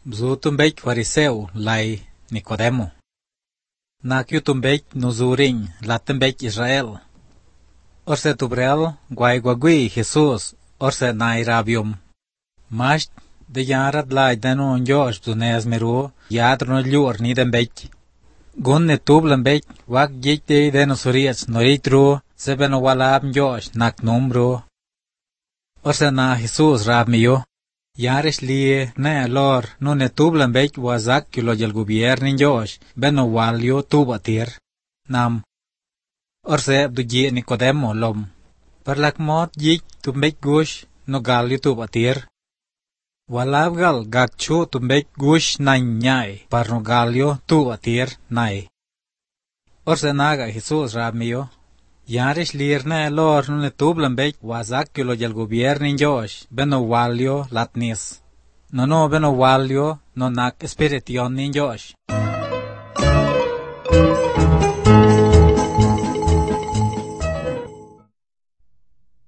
Bzutumbek fariseu lai Nicodemo. Nakyutumbek nuzuring latumbek Israel. Orse tubrel guaygui Jesus orse nairabium. Masht de yarat lai denon Josh dunez meru yadron liur nidembek. Gunne tublembek wak jikte denosuriets noitru sebeno walab Josh nak numbro. Orse na Jesus rabmiyo. Yaris lie ne lor no ne tublembek wazak kilo del gobierno Josh beno walio tubatir. Nam. Orse abduji Nicodemo lom. Parlak mot jik tumbek gush no galio tubatir. Walabgal gakchu tumbek gush nanyay par no galio tubatir nay. Orse naga Jesus rabmiyo. Yaris lierne lor no ne tublembek wazak kilo del gobierno Josh beno walio latnis. No beno walio no nak espirition Josh.